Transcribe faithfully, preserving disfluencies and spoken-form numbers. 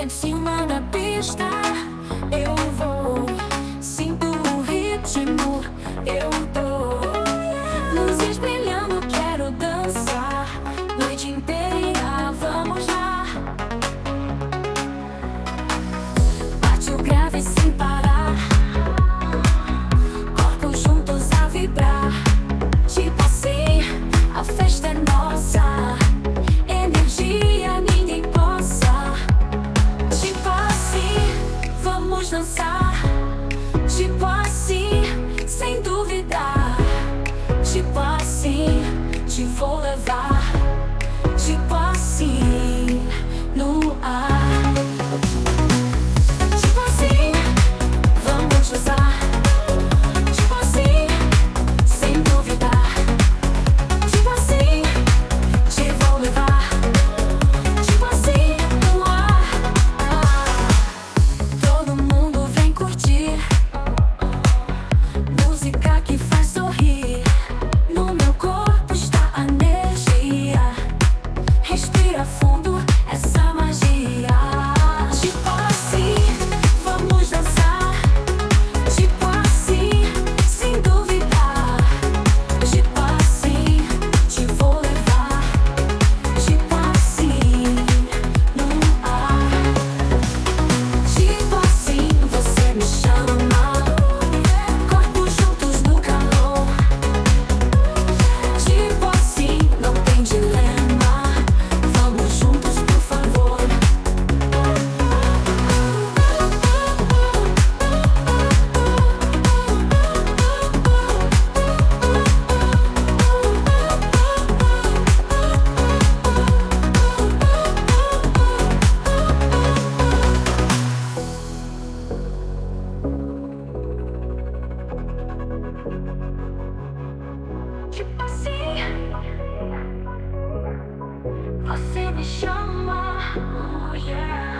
em cima da pista eu vou, sinto o ritmo, eu tô. Luzes brilhando, quero dançar noite inteira, vamos lá. Bate o grave sem parar, corpos juntos a vibrar. Tipo assim, a festa é nossa, energia ninguém possa. Tipo assim, vamos dançar. Tipo assim, sem duvidar. Tipo assim, te vou levar. Tipo assim, no ar. Tipo assim, vamos dançar. Tipo assim, sem duvidar. Tipo assim, te vou levar. Tipo assim, no ar. Todo mundo vem curtir música que faz sorrir. No meu corpo está a energia. Respira fundo essa magia. Tipo assim, vamos dançar. Tipo assim, sem duvidar. Tipo assim, te vou levar. Tipo assim, no ar. Tipo assim, você me chama. Corpos juntos no calor. Tipo assim, não tem dilema. Vamos juntos, por favor. Tipo assim, você me chama. Oh, yeah.